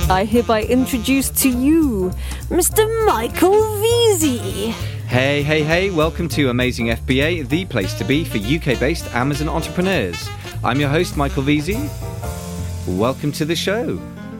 I hereby introduce to you Mr. Michael Veazey. Hey, welcome to Amazing FBA, the place to be for UK-based Amazon entrepreneurs. I'm your host, Michael Veazey. Welcome to the show.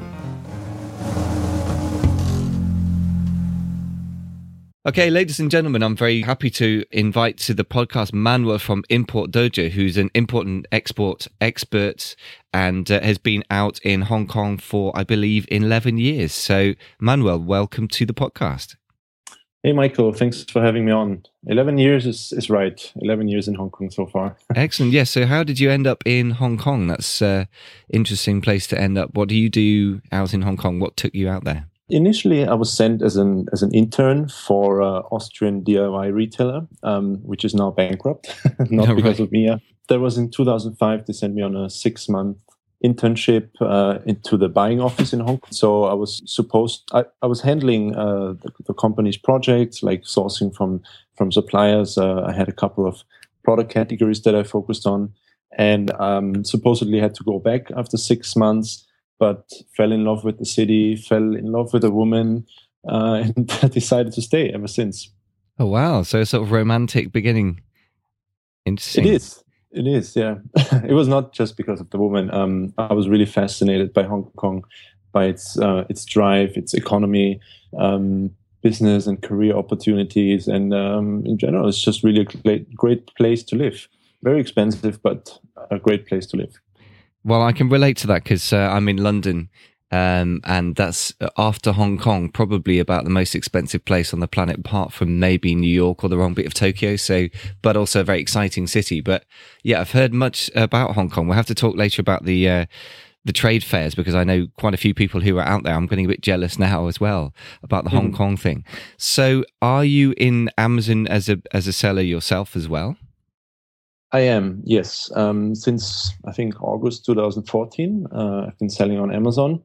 Okay, ladies and gentlemen, I'm very happy to invite to the podcast Manuel from Import Dojo, who's an import and export expert and has been out in Hong Kong for, I believe, 11 years. So, Manuel, welcome to the podcast. Hey, Michael, thanks for having me on. 11 years is right. 11 years in Hong Kong so far. Excellent. Yes. So how did you end up in Hong Kong? That's an interesting place to end up. What do you do out in Hong Kong? What took you out there? Initially, I was sent as an intern for an Austrian DIY retailer, which is now bankrupt, not because of me. That was in 2005. They sent me on a 6-month internship into the buying office in Hong Kong. So I was I was handling the company's projects, like sourcing from suppliers. I had a couple of product categories that I focused on, and supposedly had to go back after 6 months, but fell in love with the city, fell in love with a woman, and decided to stay ever since. Oh, wow. So a sort of romantic beginning. Interesting. It is, yeah. It was not just because of the woman. I was really fascinated by Hong Kong, by its drive, its economy, business and career opportunities. And in general, it's just really a great place to live. Very expensive, but a great place to live. Well, I can relate to that because I'm in London, and that's after Hong Kong, probably about the most expensive place on the planet, apart from maybe New York or the wrong bit of Tokyo. So, but also a very exciting city. But yeah, I've heard much about Hong Kong. We'll have to talk later about the trade fairs because I know quite a few people who are out there. I'm getting a bit jealous now as well about the Hong Kong thing. So, are you in Amazon as a seller yourself as well? I am, yes. Since I think August 2014, I've been selling on Amazon.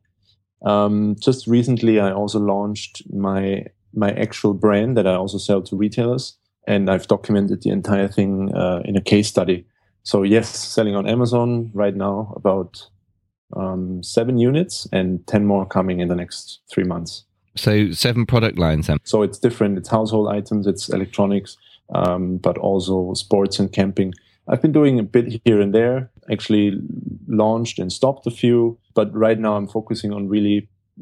Just recently, I also launched my actual brand that I also sell to retailers, and I've documented the entire thing in a case study. So yes, selling on Amazon right now, about 7 units and 10 more coming in the next 3 months. So 7 product lines then? So it's different. It's household items, it's electronics, but also sports and camping. I've been doing a bit here and there, actually launched and stopped a few, but right now I'm focusing on really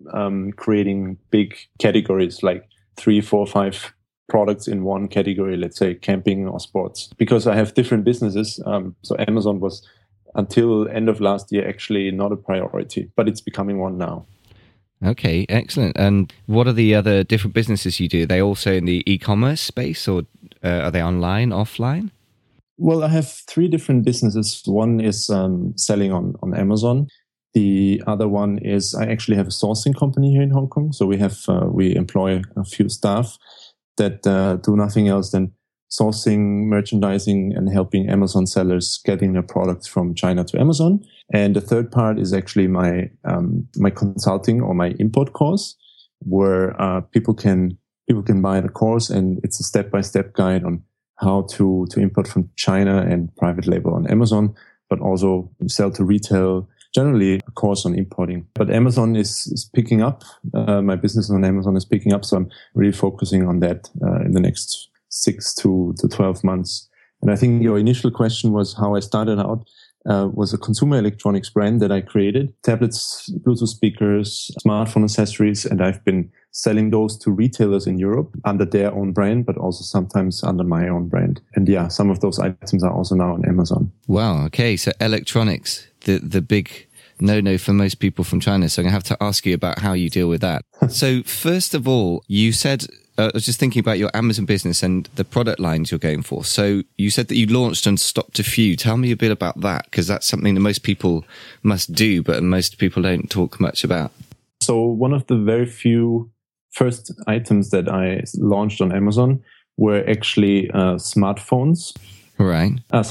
creating big categories, like 3, 4, 5 products in one category, let's say camping or sports, because I have different businesses. So Amazon was, until end of last year, actually not a priority, but it's becoming one now. Okay, excellent. And what are the other different businesses you do? Are they also in the e-commerce space, or are they online, offline? Well, I have 3 different businesses. One is selling on Amazon. The other one is I actually have a sourcing company here in Hong Kong. So we employ a few staff that do nothing else than sourcing, merchandising, and helping Amazon sellers getting their products from China to Amazon. And the third part is actually my consulting or my import course, where people can buy the course, and it's a step-by-step guide on how to import from China and private label on Amazon, but also sell to retail, generally a course on importing. But Amazon is picking up. My business on Amazon is picking up. So I'm really focusing on that in the next 6 to 12 months. And I think your initial question was how I started out. Was a consumer electronics brand that I created. Tablets, Bluetooth speakers, smartphone accessories, and I've been selling those to retailers in Europe under their own brand, but also sometimes under my own brand. And yeah, some of those items are also now on Amazon. Wow. Okay. So electronics, the big no-no for most people from China. So I'm going to have to ask you about how you deal with that. So first of all, you said, I was just thinking about your Amazon business and the product lines you're going for. So you said that you launched and stopped a few. Tell me a bit about that, because that's something that most people must do, but most people don't talk much about. So one of the very few first items that I launched on Amazon were actually smartphones. Right.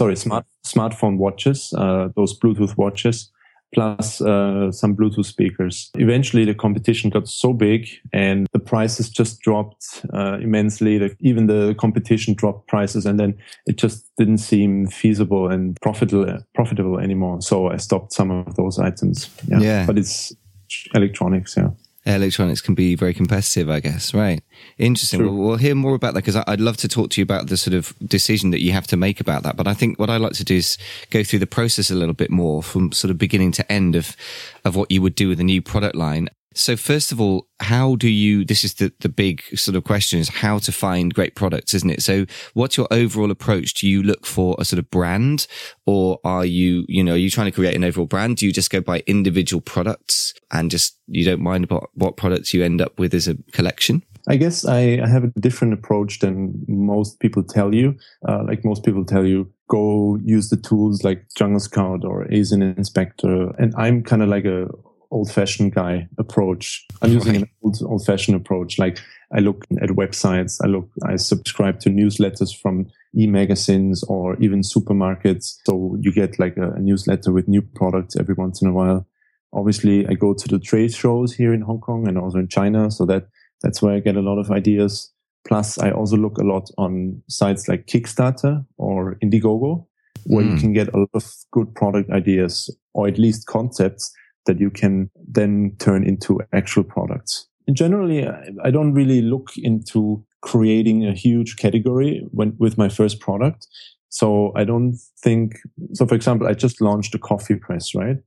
Smartphone watches, those Bluetooth watches, plus some Bluetooth speakers. Eventually, the competition got so big and the prices just dropped immensely. Even the competition dropped prices, and then it just didn't seem feasible and profitable anymore. So I stopped some of those items. Yeah. But it's electronics, yeah. Electronics can be very competitive, I guess. Right. Interesting. Well, we'll hear more about that because I'd love to talk to you about the sort of decision that you have to make about that. But I think what I'd like to do is go through the process a little bit more from sort of beginning to end of what you would do with a new product line. So first of all, how do you, this is the big sort of question, is how to find great products, isn't it? So what's your overall approach? Do you look for a sort of brand, or are you trying to create an overall brand? Do you just go by individual products and just, you don't mind about what products you end up with as a collection? I guess I have a different approach than most people tell you. Like most people tell you, go use the tools like Jungle Scout or ASIN Inspector. And I'm kind of like a old-fashioned guy approach. I'm using an old-fashioned approach. Like I look at websites, I subscribe to newsletters from e-magazines or even supermarkets. So you get like a newsletter with new products every once in a while. Obviously, I go to the trade shows here in Hong Kong and also in China. So that's where I get a lot of ideas. Plus, I also look a lot on sites like Kickstarter or Indiegogo, where you can get a lot of good product ideas, or at least concepts that you can then turn into actual products. And generally, I don't really look into creating a huge category with my first product. So I don't think, so for example, I just launched a coffee press, right?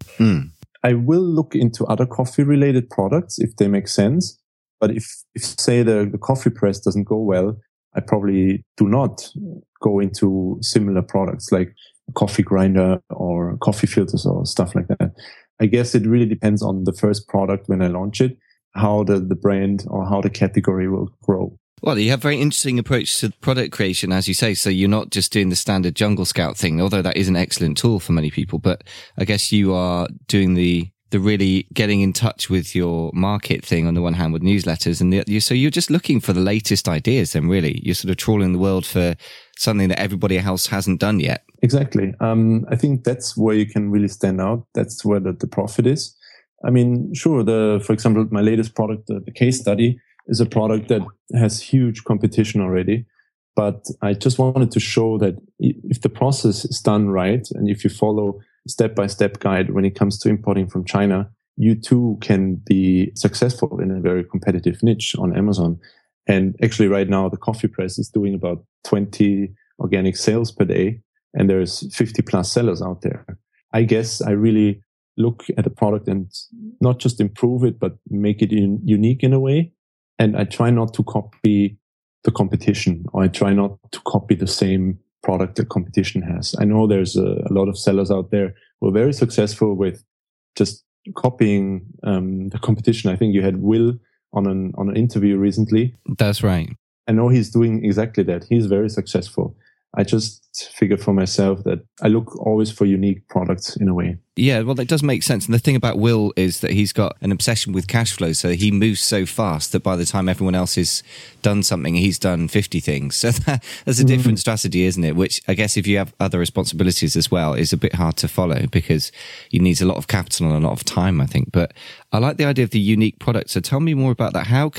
I will look into other coffee related products if they make sense. But if say the coffee press doesn't go well, I probably do not go into similar products like a coffee grinder or coffee filters or stuff like that. I guess it really depends on the first product when I launch it, how the brand or how the category will grow. Well, you have a very interesting approach to product creation, as you say. So you're not just doing the standard Jungle Scout thing, although that is an excellent tool for many people. But I guess you are doing the really getting in touch with your market thing on the one hand with newsletters, and so you're just looking for the latest ideas. Then really, you're sort of trawling the world for something that everybody else hasn't done yet. Exactly. I think that's where you can really stand out. That's where the profit is. I mean, sure. For example, my latest product, the case study, is a product that has huge competition already. But I just wanted to show that if the process is done right, and if you follow step-by-step guide when it comes to importing from China, you too can be successful in a very competitive niche on Amazon. And actually right now, the coffee press is doing about 20 organic sales per day, and there's 50 plus sellers out there. I guess I really look at a product and not just improve it, but make it unique in a way. And I try not to copy the competition, or I try not to copy the same product the competition has. I know there's a lot of sellers out there who are very successful with just copying the competition. I think you had Will on an interview recently. That's right. I know he's doing exactly that. He's very successful. I just figure for myself that I look always for unique products in a way. Yeah, well, that does make sense. And the thing about Will is that he's got an obsession with cash flow. So he moves so fast that by the time everyone else has done something, he's done 50 things. So that's a different strategy, isn't it? Which I guess if you have other responsibilities as well, is a bit hard to follow because you need a lot of capital and a lot of time, I think. But I like the idea of the unique product. So tell me more about that. How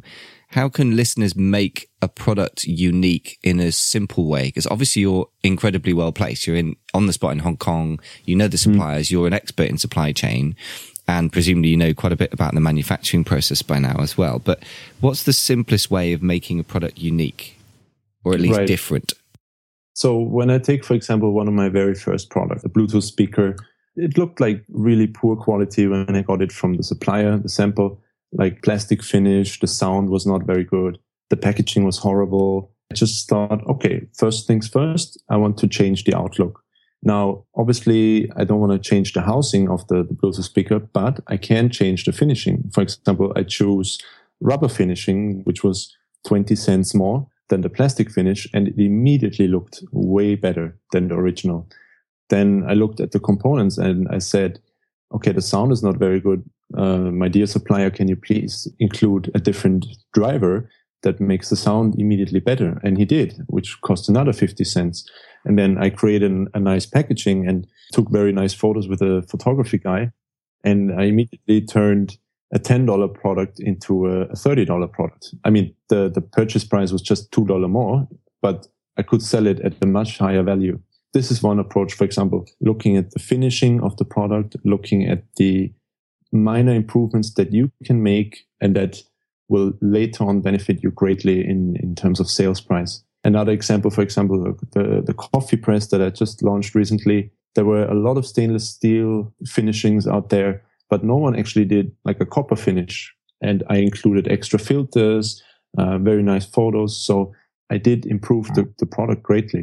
can listeners make a product unique in a simple way? Because obviously you're incredibly well placed. You're on the spot in Hong Kong. You know the suppliers. You're an expert in supply chain, and presumably you know quite a bit about the manufacturing process by now as well. But what's the simplest way of making a product unique, or at least different? So when I take, for example, one of my very first products, a Bluetooth speaker, it looked like really poor quality when I got it from the supplier, the sample. Like plastic finish, the sound was not very good. The packaging was horrible. I just thought, okay, first things first, I want to change the outlook. Now, obviously, I don't want to change the housing of the Bluetooth speaker, but I can change the finishing. For example, I chose rubber finishing, which was 20 cents more than the plastic finish, and it immediately looked way better than the original. Then I looked at the components and I said, okay, the sound is not very good. My dear supplier, can you please include a different driver that makes the sound immediately better? And he did, which cost another 50 cents. And then I created a nice packaging and took very nice photos with a photography guy. And I immediately turned a $10 product into a $30 product. I mean, the purchase price was just $2 more, but I could sell it at a much higher value. This is one approach, for example, looking at the finishing of the product, looking at the minor improvements that you can make and that will later on benefit you greatly in terms of sales price. Another example, for example, the coffee press that I just launched recently, there were a lot of stainless steel finishings out there, but no one actually did like a copper finish. And I included extra filters, very nice photos. So I did improve the product greatly.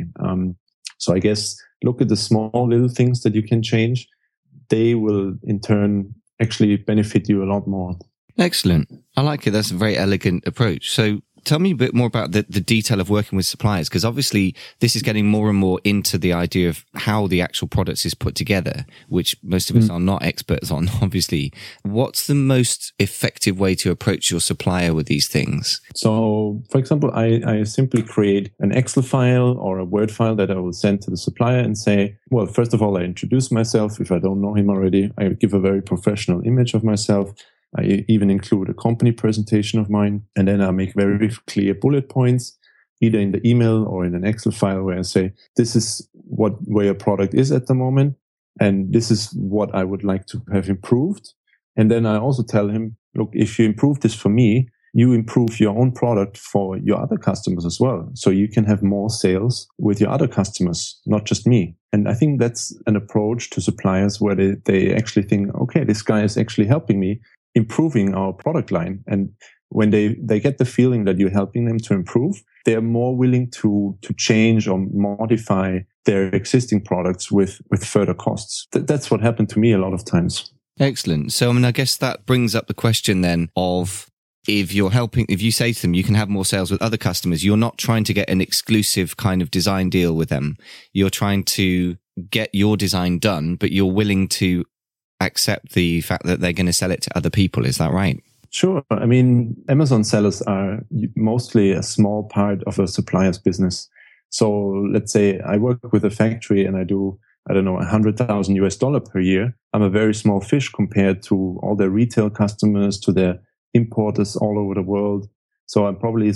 So I guess look at the small little things that you can change. They will in turn actually benefit you a lot more. Excellent. I like it. That's a very elegant approach. So tell me a bit more about the detail of working with suppliers, because obviously this is getting more and more into the idea of how the actual products is put together, which most of us are not experts on, obviously. What's the most effective way to approach your supplier with these things? So, for example, I simply create an Excel file or a Word file that I will send to the supplier and say, well, first of all, I introduce myself. If I don't know him already, I give a very professional image of myself. I even include a company presentation of mine, and then I make very clear bullet points, either in the email or in an Excel file where I say, this is where your product is at the moment, and this is what I would like to have improved. And then I also tell him, look, if you improve this for me, you improve your own product for your other customers as well. So you can have more sales with your other customers, not just me. And I think that's an approach to suppliers where they actually think, okay, this guy is actually helping me improving our product line. And when they get the feeling that you're helping them to improve, they're more willing to change or modify their existing products with further costs. That's what happened to me a lot of times. Excellent. So, I mean, I guess that brings up the question then of if you say to them, you can have more sales with other customers, you're not trying to get an exclusive kind of design deal with them. You're trying to get your design done, but you're willing to accept the fact that they're going to sell it to other people. Is that right? Sure. I mean, Amazon sellers are mostly a small part of a supplier's business. So let's say I work with a factory and I do, I don't know, $100,000 per year. I'm a very small fish compared to all their retail customers, to their importers all over the world. So I'm probably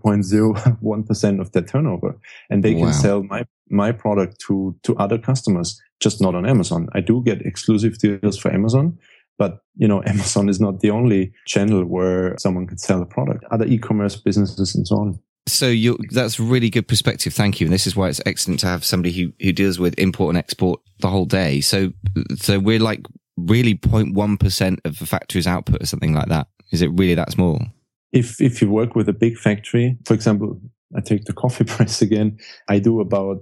0.01% of their turnover, and they can sell my product to other customers, just not on Amazon. I do get exclusive deals for Amazon, but Amazon is not the only channel where someone can sell a product. Other e-commerce businesses and so on. So that's really good perspective. Thank you. And this is why it's excellent to have somebody who deals with import and export the whole day. So we're like really 0.1% of the factory's output or something like that. Is it really that small? If you work with a big factory, for example, I take the coffee press again, I do about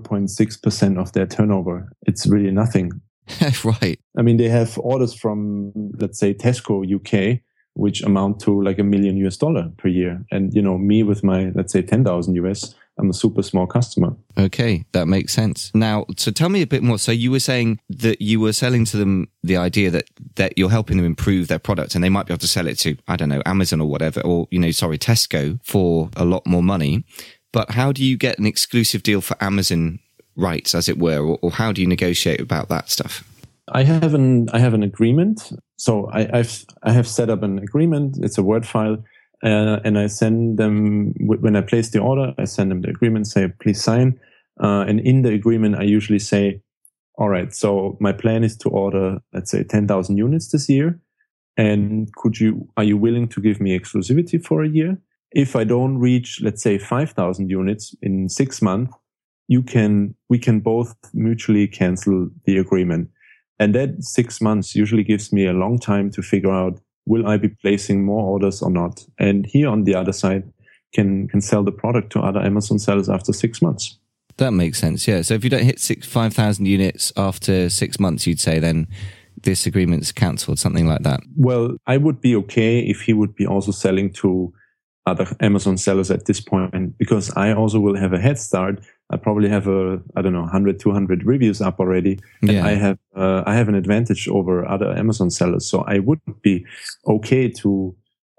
0.6% of their turnover. It's really nothing. Right. I mean, they have orders from, let's say, Tesco UK, which amount to like $1 million per year. And, me with my, let's say, 10,000 US, I'm a super small customer. Okay, that makes sense. Now, so tell me a bit more. So you were saying that you were selling to them the idea that you're helping them improve their product and they might be able to sell it to, I don't know, Amazon or whatever, or, Tesco for a lot more money. But how do you get an exclusive deal for Amazon rights, as it were, or how do you negotiate about that stuff? I have an agreement. So I have set up an agreement. It's a Word file. And I send them, when I place the order, I send them the agreement, say, please sign. And in the agreement, I usually say, all right, so my plan is to order, let's say, 10,000 units this year. And are you willing to give me exclusivity for a year? If I don't reach, let's say, 5,000 units in 6 months, we can both mutually cancel the agreement. And that 6 months usually gives me a long time to figure out, will I be placing more orders or not? And here on the other side, can sell the product to other Amazon sellers after 6 months. That makes sense, yeah. So if you don't hit 5,000 units after 6 months, you'd say then this agreement's cancelled, something like that. Well, I would be okay if he would be also selling to other Amazon sellers at this point, because I also will have a head start. I probably have 100, 200 reviews up already. And I have an advantage over other Amazon sellers. So I would be okay to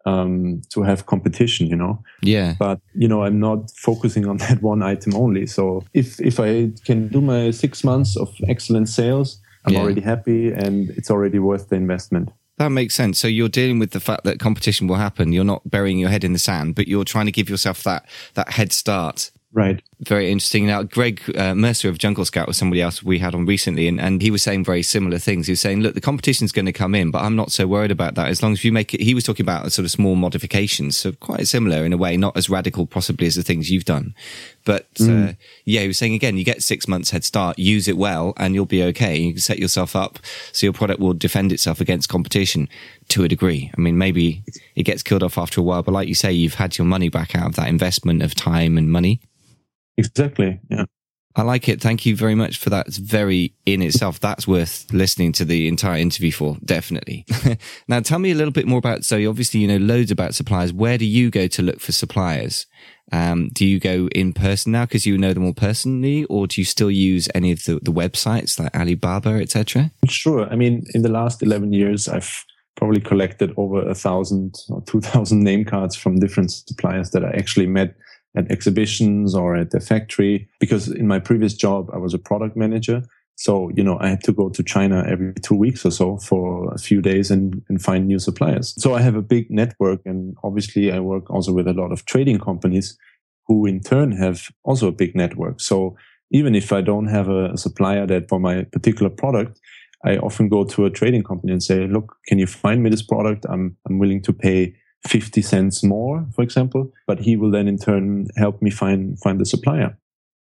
have competition, Yeah. But, I'm not focusing on that one item only. So if I can do my 6 months of excellent sales, I'm already happy and it's already worth the investment. That makes sense. So you're dealing with the fact that competition will happen. You're not burying your head in the sand, but you're trying to give yourself that head start Right. Very interesting. Now, Greg Mercer of Jungle Scout was somebody else we had on recently, and he was saying very similar things. He was saying, look, the competition's going to come in, but I'm not so worried about that as long as you make it. He was talking about sort of small modifications, so quite similar in a way, not as radical possibly as the things you've done. But he was saying, again, you get 6 months head start, use it well, and you'll be okay. You can set yourself up so your product will defend itself against competition to a degree. I mean, maybe it gets killed off after a while, but like you say, you've had your money back out of that investment of time and money. Exactly. Yeah. I like it. Thank you very much for that. It's very in itself. That's worth listening to the entire interview for, definitely. Now, tell me a little bit more about, so obviously you know loads about suppliers. Where do you go to look for suppliers? Do you go in person now because you know them all personally, or do you still use any of the websites like Alibaba, etc.? Sure. I mean, in the last 11 years, I've probably collected over 1,000 or 2,000 name cards from different suppliers that I actually met at exhibitions or at the factory, because in my previous job, I was a product manager. So, you know, I had to go to China every 2 weeks or so for a few days and find new suppliers. So I have a big network, and obviously I work also with a lot of trading companies who in turn have also a big network. So even if I don't have a supplier that for my particular product, I often go to a trading company and say, look, can you find me this product? I'm willing to pay 50 cents more, for example, but he will then in turn help me find the supplier.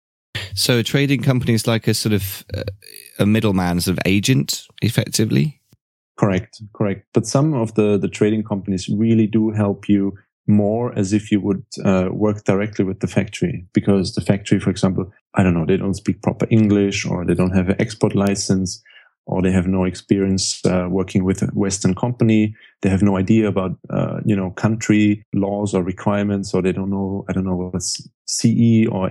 So a trading company is like a sort of a middleman, sort of agent, effectively? Correct. But some of the trading companies really do help you more as if you would work directly with the factory, because the factory, for example, I don't know, they don't speak proper English, or they don't have an export license, or they have no experience working with a Western company. They have no idea about, country laws or requirements, or they don't know, I don't know what's CE or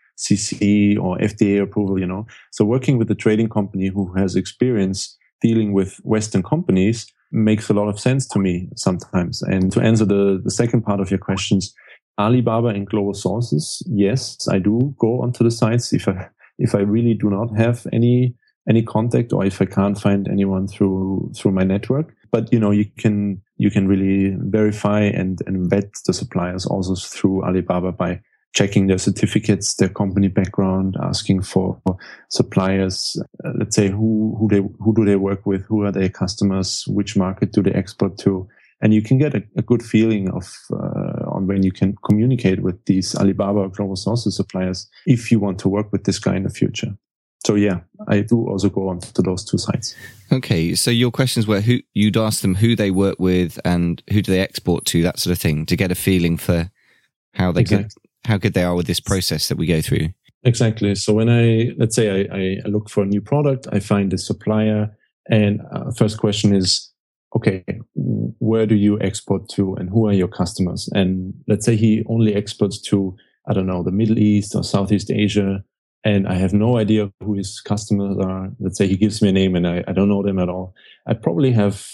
FCC or FDA approval, you know. So working with a trading company who has experience dealing with Western companies makes a lot of sense to me sometimes. And to answer the second part of your questions, Alibaba and Global Sources, yes, I do go onto the sites if I really do not have any contact, or if I can't find anyone through my network. But you know, you can really verify and vet the suppliers also through Alibaba by checking their certificates, their company background, asking for suppliers. Let's say who do they work with, who are their customers, which market do they export to, and you can get a good feeling of on when you can communicate with these Alibaba or Global Sources suppliers if you want to work with this guy in the future. So yeah, I do also go on to those two sites. Okay, so your questions were you'd ask them who they work with and who do they export to, that sort of thing, to get a feeling for how good they are with this process that we go through. Exactly. So when let's say I look for a new product, I find a supplier, and first question is, okay, where do you export to and who are your customers? And let's say he only exports to, I don't know, the Middle East or Southeast Asia, and I have no idea who his customers are. Let's say he gives me a name and I don't know them at all. I probably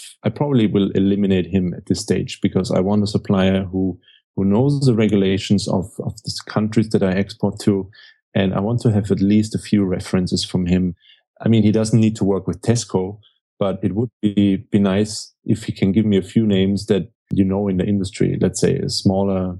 will eliminate him at this stage, because I want a supplier who knows the regulations of the countries that I export to. And I want to have at least a few references from him. I mean, he doesn't need to work with Tesco, but it would be nice if he can give me a few names that you know in the industry. Let's say a smaller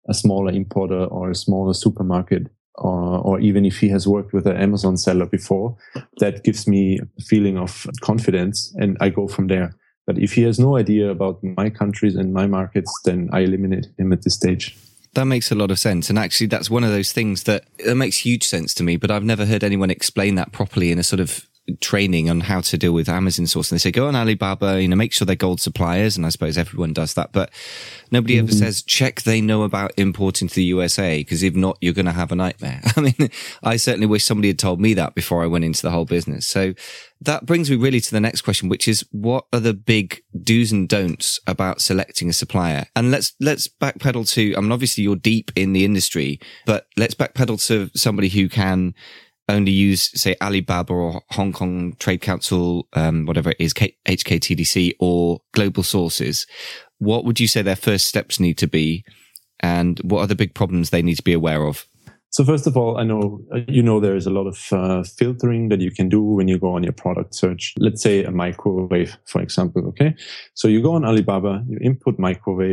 importer or a smaller supermarket, or even if he has worked with an Amazon seller before. That gives me a feeling of confidence, and I go from there. But if he has no idea about my countries and my markets, then I eliminate him at this stage. That makes a lot of sense. And actually, that's one of those things that makes huge sense to me, but I've never heard anyone explain that properly in a sort of training on how to deal with Amazon source. And they say, go on Alibaba, make sure they're gold suppliers. And I suppose everyone does that, but nobody ever says, check they know about importing to the USA, because if not, you're going to have a nightmare. I mean, I certainly wish somebody had told me that before I went into the whole business. So that brings me really to the next question, which is, what are the big do's and don'ts about selecting a supplier? And let's backpedal to, I mean, obviously you're deep in the industry, but let's backpedal to somebody who can only use, say, Alibaba or Hong Kong Trade Council, whatever it is, HKTDC or Global Sources. What would you say their first steps need to be, and what are the big problems they need to be aware of? So first of all, I know, there is a lot of filtering that you can do when you go on your product search. Let's say a microwave, for example. Okay. So you go on Alibaba, you input microwave,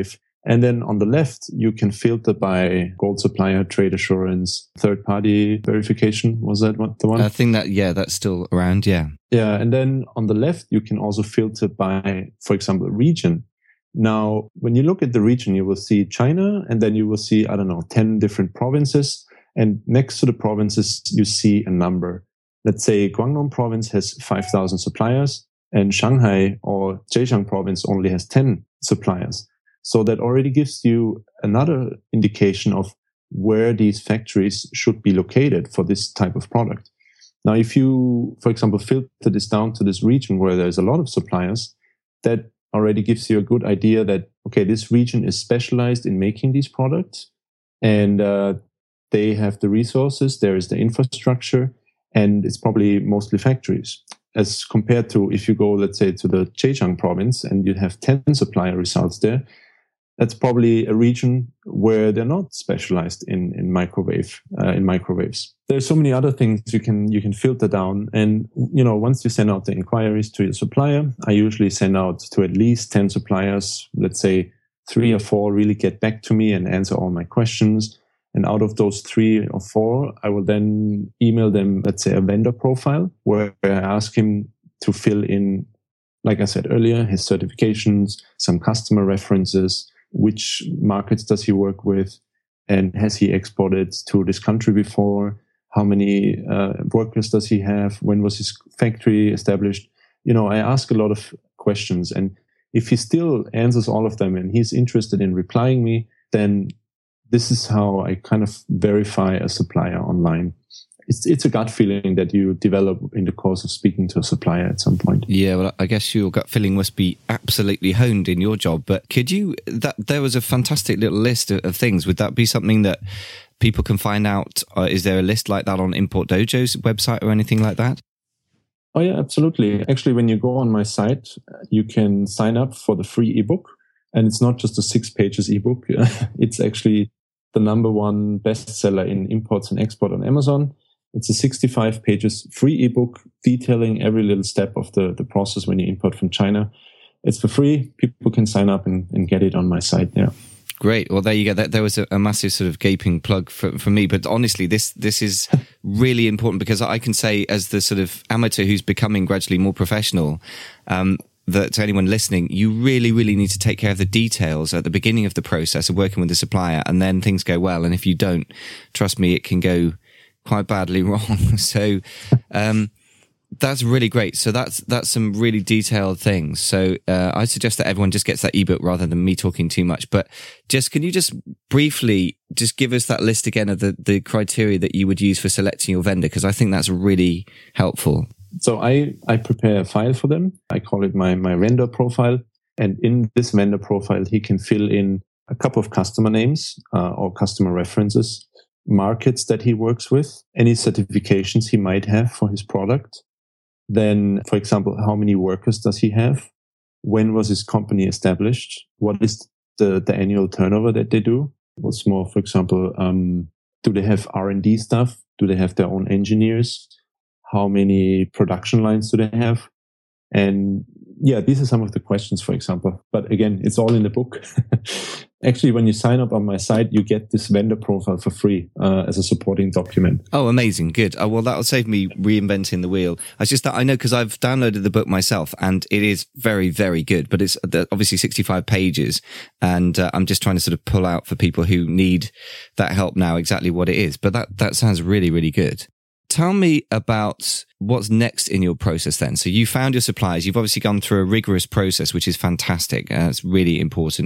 And then on the left, you can filter by gold supplier, trade assurance, third-party verification. Was that the one? I think that's still around. Yeah. Yeah. And then on the left, you can also filter by, for example, region. Now, when you look at the region, you will see China, and then you will see, 10 different provinces. And next to the provinces, you see a number. Let's say Guangdong province has 5,000 suppliers, and Shanghai or Zhejiang province only has 10 suppliers. So that already gives you another indication of where these factories should be located for this type of product. Now, if you, for example, filter this down to this region where there's a lot of suppliers, that already gives you a good idea that, okay, this region is specialized in making these products, and they have the resources, there is the infrastructure, and it's probably mostly factories. As compared to if you go, let's say, to the Zhejiang province and you have 10 supplier results there, that's probably a region where they're not specialized in microwaves. There's so many other things you can filter down. And, once you send out the inquiries to your supplier, I usually send out to at least 10 suppliers. Let's say 3 or 4 really get back to me and answer all my questions. And out of those 3 or 4, I will then email them, let's say, a vendor profile where I ask him to fill in, like I said earlier, his certifications, some customer references, which markets does he work with, and has he exported to this country before? How many workers does he have? When was his factory established? I ask a lot of questions, and if he still answers all of them and he's interested in replying me, then this is how I kind of verify a supplier online. It's a gut feeling that you develop in the course of speaking to a supplier at some point. Yeah, well, I guess your gut feeling must be absolutely honed in your job. But there was a fantastic little list of things. Would that be something that people can find out? Is there a list like that on Import Dojo's website or anything like that? Oh, yeah, absolutely. Actually, when you go on my site, you can sign up for the free ebook. And it's not just a 6 pages ebook. It's actually the #1 bestseller in imports and export on Amazon. It's a 65 pages free ebook detailing every little step of the process when you import from China. It's for free. People can sign up and get it on my site. Yeah. Great. Well, there you go. There was a massive sort of gaping plug for me. But honestly, this is really important because I can say, as the sort of amateur who's becoming gradually more professional, that to anyone listening, you really, really need to take care of the details at the beginning of the process of working with the supplier, and then things go well. And if you don't, trust me, it can go quite badly wrong. So, that's really great. So that's some really detailed things. So, I suggest that everyone just gets that ebook rather than me talking too much. But can you just briefly just give us that list again of the criteria that you would use for selecting your vendor? Because I think that's really helpful. So I prepare a file for them. I call it my vendor profile. And in this vendor profile, he can fill in a couple of customer names or customer references, markets that he works with, any certifications he might have for his product. Then, for example, how many workers does he have? When was his company established? What is the annual turnover that they do? What's more, for example, do they have R&D staff? Do they have their own engineers? How many production lines do they have? And yeah, these are some of the questions, for example. But again, it's all in the book. Actually, when you sign up on my site, you get this vendor profile for free as a supporting document. Oh, amazing. Good. Oh, well, that'll save me reinventing the wheel. It's just that I know because I've downloaded the book myself and it is very, very good, but it's obviously 65 pages. And I'm just trying to sort of pull out for people who need that help now exactly what it is. But that sounds really, really good. Tell me about what's next in your process then. So you found your suppliers. You've obviously gone through a rigorous process, which is fantastic. It's really important.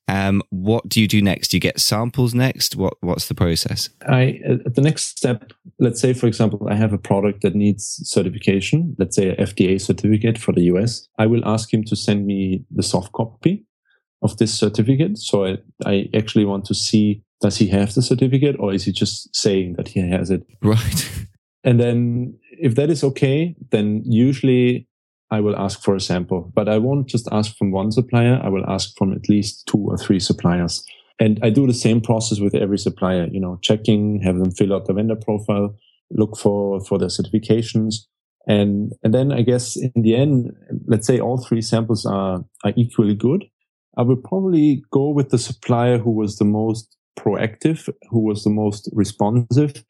What do you do next? Do you get samples next? What's the process? The next step, let's say, for example, I have a product that needs certification, let's say a FDA certificate for the US. I will ask him to send me the soft copy of this certificate. So I actually want to see, does he have the certificate or is he just saying that he has it? Right. And then if that is okay, then usually I will ask for a sample. But I won't just ask from one supplier. I will ask from at least 2 or 3 suppliers. And I do the same process with every supplier, checking, have them fill out the vendor profile, look for their certifications. And then I guess in the end, let's say all 3 samples are equally good. I would probably go with the supplier who was the most proactive, who was the most responsive,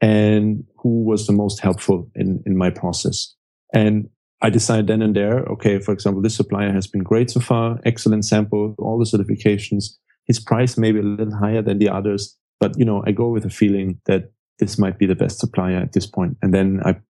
and who was the most helpful in my process. And I decided then and there, okay, for example, this supplier has been great so far, excellent sample, all the certifications. His price may be a little higher than the others, but I go with a feeling that this might be the best supplier at this point. And then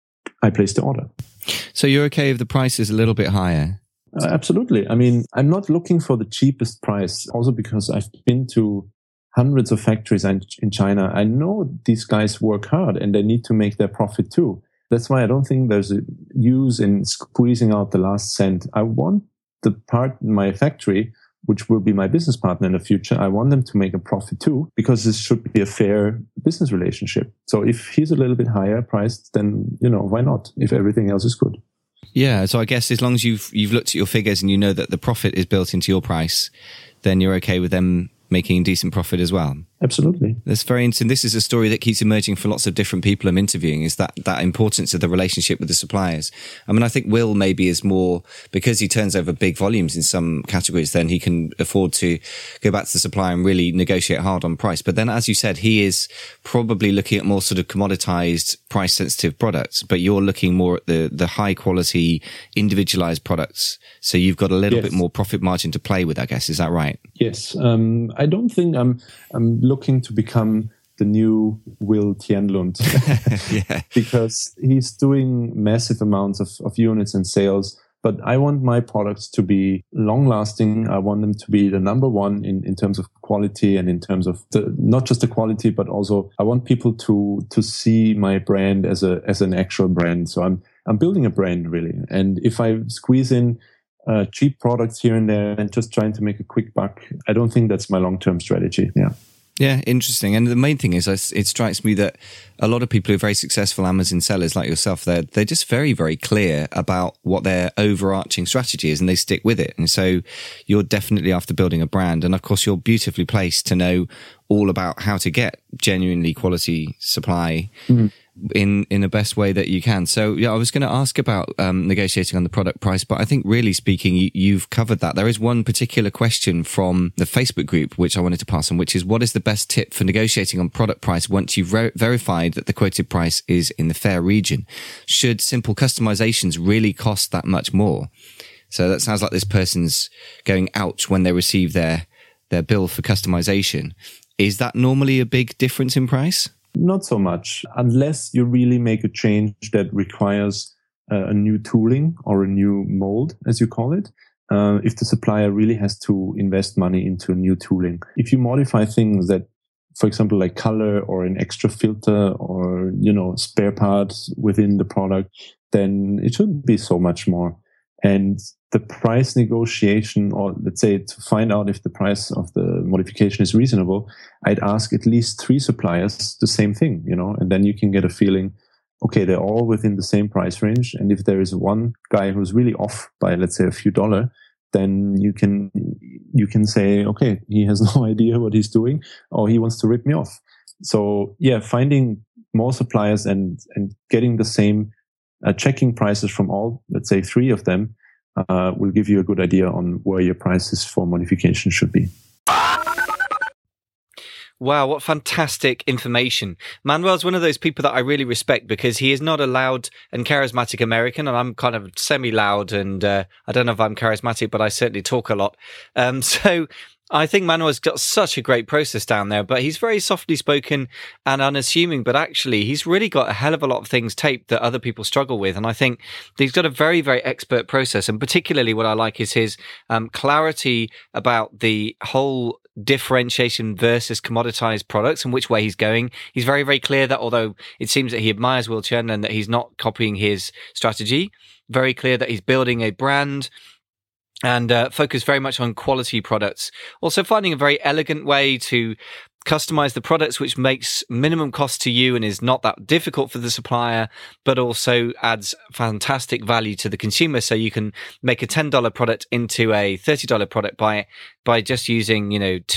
I place the order. So you're okay if the price is a little bit higher? Absolutely. I mean, I'm not looking for the cheapest price, also because I've been to hundreds of factories in China. I know these guys work hard and they need to make their profit too. That's why I don't think there's a use in squeezing out the last cent. I want the part in my factory, which will be my business partner in the future, I want them to make a profit too, because this should be a fair business relationship. So if he's a little bit higher priced, then, why not, if everything else is good? Yeah, so I guess as long as you've looked at your figures and you know that the profit is built into your price, then you're okay with them making a decent profit as well. Absolutely. That's very interesting. This is a story that keeps emerging for lots of different people I'm interviewing, is that importance of the relationship with the suppliers. I mean, I think Will maybe is more, because he turns over big volumes in some categories, then he can afford to go back to the supplier and really negotiate hard on price. But then, as you said, he is probably looking at more sort of commoditized, price sensitive products, but you're looking more at the high quality, individualized products. So you've got a little bit more profit margin to play with, I guess. Is that right? Yes. I don't think I'm looking to become the new Will Tienlund yeah. because he's doing massive amounts of units and sales. But I want my products to be long lasting. I want them to be the number one in terms of quality and in terms of not just the quality, but also I want people to see my brand as an actual brand. So I'm building a brand really. And if I squeeze in cheap products here and there and just trying to make a quick buck, I don't think that's my long-term strategy. Yeah. Yeah, interesting. And the main thing is, it strikes me that a lot of people who are very successful Amazon sellers like yourself, they're just very, very clear about what their overarching strategy is and they stick with it. And so you're definitely after building a brand. And of course, you're beautifully placed to know all about how to get genuinely quality supply in the best way that you can. So yeah, I was going to ask about negotiating on the product price, but I think really speaking, you've covered that. There is one particular question from the Facebook group, which I wanted to pass on, which is, what is the best tip for negotiating on product price once you've verified that the quoted price is in the fair region? Should simple customizations really cost that much more? So that sounds like this person's going ouch when they receive their bill for customization. Is that normally a big difference in price? Not so much, unless you really make a change that requires a new tooling or a new mold, as you call it. If the supplier really has to invest money into new tooling. If you modify things that, for example, like color or an extra filter or, spare parts within the product, then it shouldn't be so much more. And the price negotiation, or let's say to find out if the price of the modification is reasonable, I'd ask at least 3 suppliers the same thing, and then you can get a feeling, okay, they're all within the same price range. And if there is one guy who's really off by, let's say, a few dollars, then you can say, okay, he has no idea what he's doing, or he wants to rip me off. So yeah, finding more suppliers and getting the same checking prices from all, let's say 3 of them, will give you a good idea on where your prices for modification should be. Wow, what fantastic information. Manuel's one of those people that I really respect because he is not a loud and charismatic American, and I'm kind of semi-loud, and I don't know if I'm charismatic, but I certainly talk a lot. So I think Manuel's got such a great process down there, but he's very softly spoken and unassuming, but actually he's really got a hell of a lot of things taped that other people struggle with. And I think he's got a very, very expert process. And particularly what I like is his clarity about the whole differentiation versus commoditized products and which way he's going. He's very, very clear that although it seems that he admires Will Chen and that he's not copying his strategy, very clear that he's building a brand and focus very much on quality products. Also finding a very elegant way to customize the products, which makes minimum cost to you and is not that difficult for the supplier, but also adds fantastic value to the consumer. So you can make a $10 product into a $30 product by just using,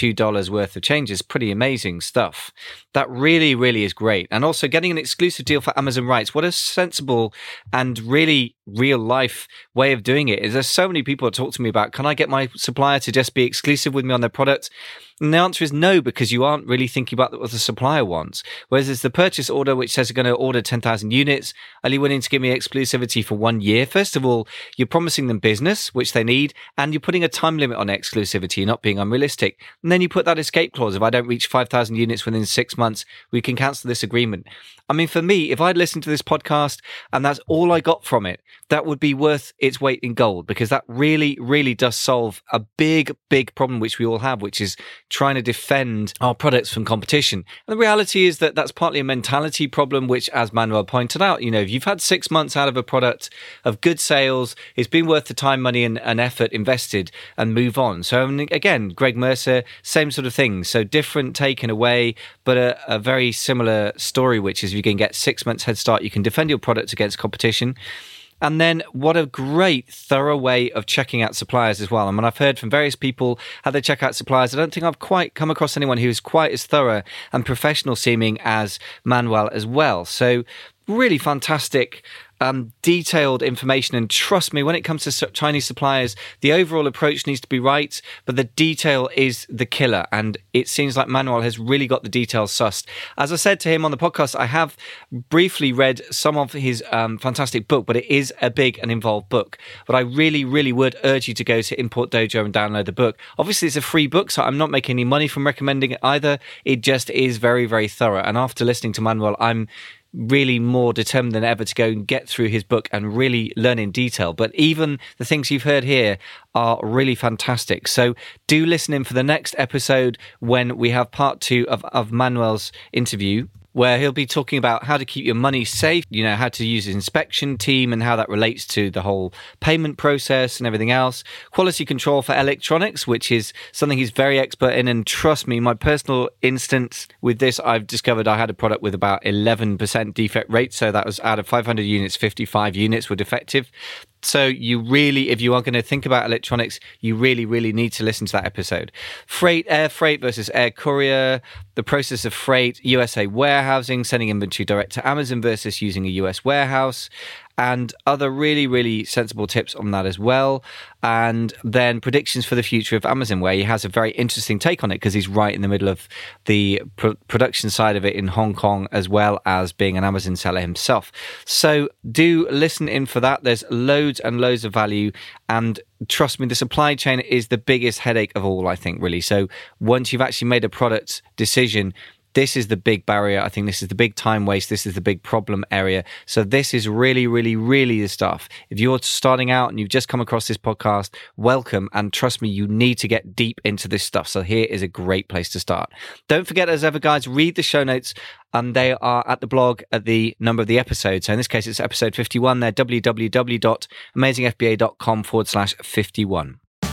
$2 worth of changes. Pretty amazing stuff. That really, really is great. And also getting an exclusive deal for Amazon Rights. What a sensible and really real life way of doing it. Is there's so many people talk to me about, can I get my supplier to just be exclusive with me on their product? And the answer is no, because you aren't really thinking about what the supplier wants. Whereas there's the purchase order, which says you're going to order 10,000 units. Are you willing to give me exclusivity for 1 year? First of all, you're promising them business, which they need, and you're putting a time limit on exclusivity. You're not being unrealistic. And then you put that escape clause. If I don't reach 5,000 units within 6 months, we can cancel this agreement. I mean, for me, if I'd listened to this podcast and that's all I got from it, that would be worth its weight in gold, because that really, really does solve a big, big problem which we all have, which is trying to defend our products from competition. And the reality is that that's partly a mentality problem, which, as Manuel pointed out, if you've had 6 months out of a product of good sales, it's been worth the time, money and effort invested, and move on. So again, Greg Mercer, same sort of thing. So different take in a way, but a very similar story, which is you can get 6 months head start. You can defend your product against competition. And then what a great, thorough way of checking out suppliers as well. I mean, I've heard from various people how they check out suppliers. I don't think I've quite come across anyone who's quite as thorough and professional seeming as Manuel as well. So really fantastic, detailed information. And trust me, when it comes to Chinese suppliers, the overall approach needs to be right, but the detail is the killer. And it seems like Manuel has really got the details sussed. As I said to him on the podcast, I have briefly read some of his fantastic book, but it is a big and involved book. But I really, really would urge you to go to Import Dojo and download the book. Obviously, it's a free book, so I'm not making any money from recommending it either. It just is very, very thorough. And after listening to Manuel, I'm really more determined than ever to go and get through his book and really learn in detail. But even the things you've heard here are really fantastic. So do listen in for the next episode when we have part 2 of Manuel's interview, where he'll be talking about how to keep your money safe, how to use his inspection team and how that relates to the whole payment process and everything else. Quality control for electronics, which is something he's very expert in. And trust me, my personal instance with this, I've discovered I had a product with about 11% defect rate. So that was out of 500 units, 55 units were defective. So you really, if you are going to think about electronics, you really, really need to listen to that episode. Freight, air freight versus air courier, the process of freight, USA warehousing, sending inventory direct to Amazon versus using a US warehouse, and other really, really sensible tips on that as well. And then predictions for the future of Amazon, where he has a very interesting take on it because he's right in the middle of the production side of it in Hong Kong, as well as being an Amazon seller himself. So do listen in for that. There's loads and loads of value. And trust me, the supply chain is the biggest headache of all, I think, really. So once you've actually made a product decision, this is the big barrier. I think this is the big time waste. This is the big problem area. So this is really, really, really the stuff. If you're starting out and you've just come across this podcast, welcome. And trust me, you need to get deep into this stuff. So here is a great place to start. Don't forget, as ever, guys, read the show notes. They are at the blog at the number of the episode. So in this case, it's episode 51. They're www.amazingfba.com/51.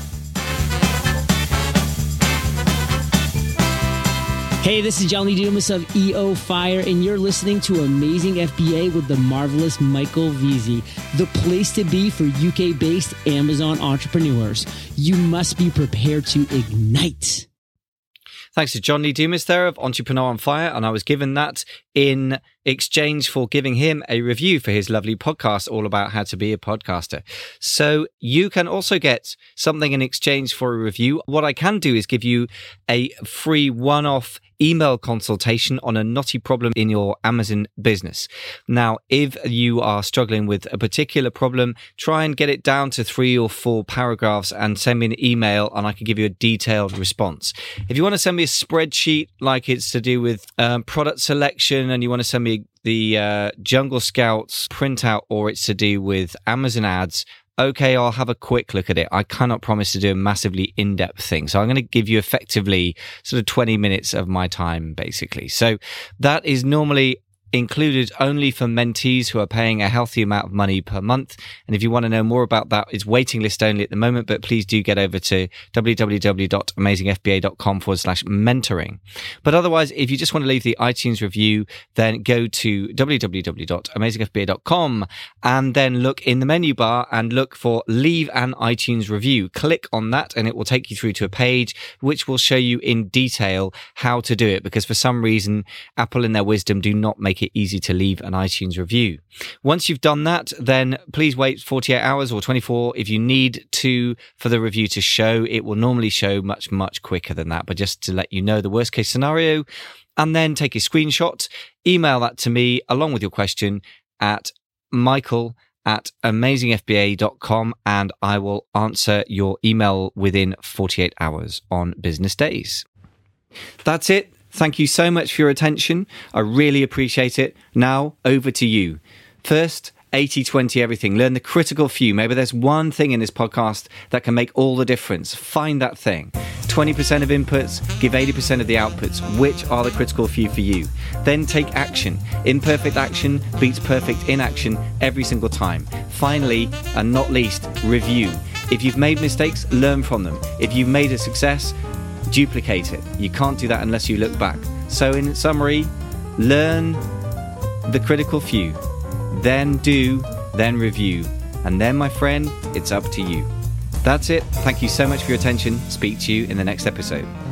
Hey, this is Johnny Dumas of EO Fire, and you're listening to Amazing FBA with the marvelous Michael Veazey, the place to be for UK-based Amazon entrepreneurs. You must be prepared to ignite. Thanks to John Lee Dumas there of Entrepreneur on Fire, and I was given that in exchange for giving him a review for his lovely podcast all about how to be a podcaster. So you can also get something in exchange for a review. What I can do is give you a free one-off email consultation on a knotty problem in your Amazon business. Now, if you are struggling with a particular problem, try and get it down to 3 or 4 paragraphs and send me an email and I can give you a detailed response. If you want to send me a spreadsheet like it's to do with product selection and you want to send me the Jungle Scouts printout or it's to do with Amazon ads, okay, I'll have a quick look at it. I cannot promise to do a massively in-depth thing. So I'm going to give you effectively sort of 20 minutes of my time, basically. So that is normally included only for mentees who are paying a healthy amount of money per month. And if you want to know more about that, it's waiting list only at the moment, but please do get over to www.amazingfba.com/mentoring. But otherwise, if you just want to leave the iTunes review, then go to www.amazingfba.com and then look in the menu bar and look for leave an iTunes review. Click on that and it will take you through to a page which will show you in detail how to do it, because for some reason, Apple in their wisdom do not make it easy to leave an iTunes review. Once you've done that, then please wait 48 hours or 24 if you need to for the review to show. It will normally show much, much quicker than that, but just to let you know the worst case scenario, and then take a screenshot, email that to me along with your question at michael@amazingfba.com, and I will answer your email within 48 hours on business days. That's it. Thank you so much for your attention. I really appreciate it. Now, over to you. First, 80-20 everything. Learn the critical few. Maybe there's one thing in this podcast that can make all the difference. Find that thing. 20% of inputs, give 80% of the outputs. Which are the critical few for you? Then take action. Imperfect action beats perfect inaction every single time. Finally, and not least, review. If you've made mistakes, learn from them. If you've made a success, duplicate it. You can't do that unless you look back. So in summary, learn the critical few, then do, then review. And then, my friend, it's up to you. That's it. Thank you so much for your attention. Speak to you in the next episode.